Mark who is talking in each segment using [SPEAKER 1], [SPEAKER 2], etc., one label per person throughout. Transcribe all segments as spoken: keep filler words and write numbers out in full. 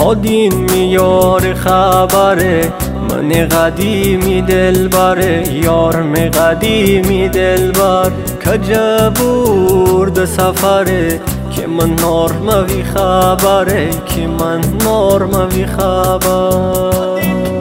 [SPEAKER 1] هادین میار خبره من قدیمی دلبره یارم قدیمی دلبر کجا برد سفره که من نارموی خبره که من نارموی خبر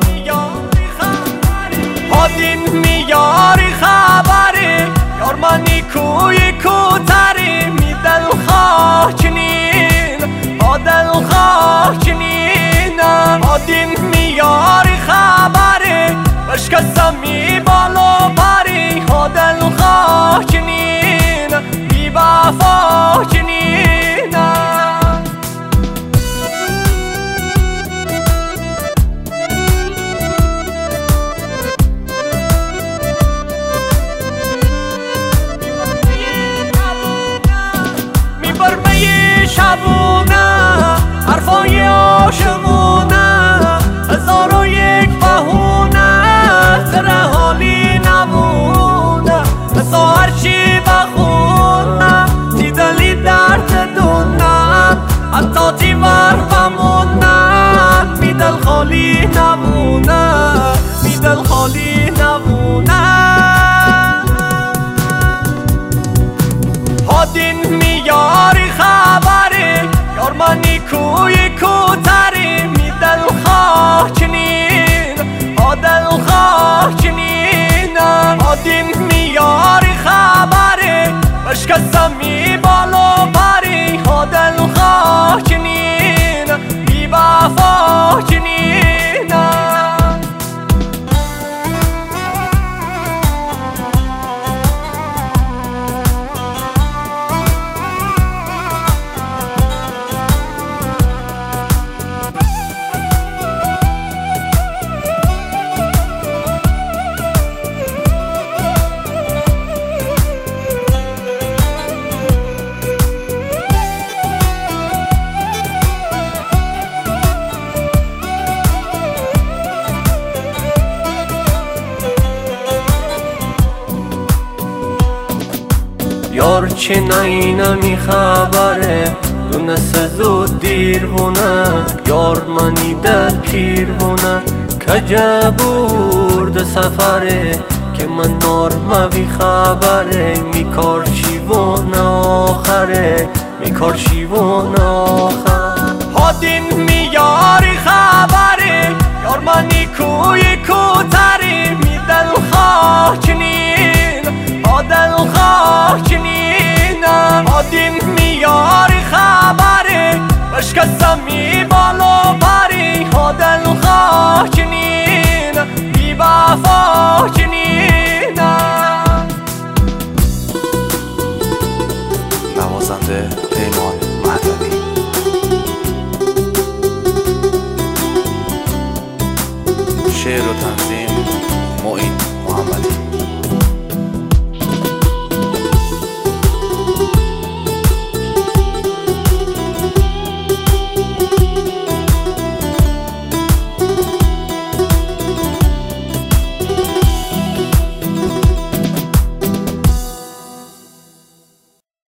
[SPEAKER 2] هادین میاری خبره یار منی کوی کوتری می دل خاکنین ها دل خاکنین هادین میاری خبره بشکستم می بالا پری ها دل خاکنین بی وفا کنین شبونه حرفای عاشقونه هزار و یک بهونه سر حالی نمونه بسا هرچی بخونم تی دلی درد دونم حتی تی ور بمونم می دل خالی نمونه می دل خالی نمونه هادین میاری خبره یار منی کوی کوتری می دل خاکنین ها دل خاکنین هادین میاری خبره بشکستم می بالا پری ها دل خاکنین بی وفا کنین
[SPEAKER 1] یار چه نینمی خبره دونست زود دیر بونه یار منی در پیر بونه کجا برد سفره که من نارموی خبره میکار شیوان آخره میکار شیوان آخر
[SPEAKER 2] هادین میاری خبره یار منی کوی کوتری می دل خاکنین ها دل خاکنین هادین میاری خبره بشکستم می بالا پری ها دل خاکنین بی وفا کنین
[SPEAKER 3] نوازنده پیمان مهدوی شعر و تنظیم معین محمدی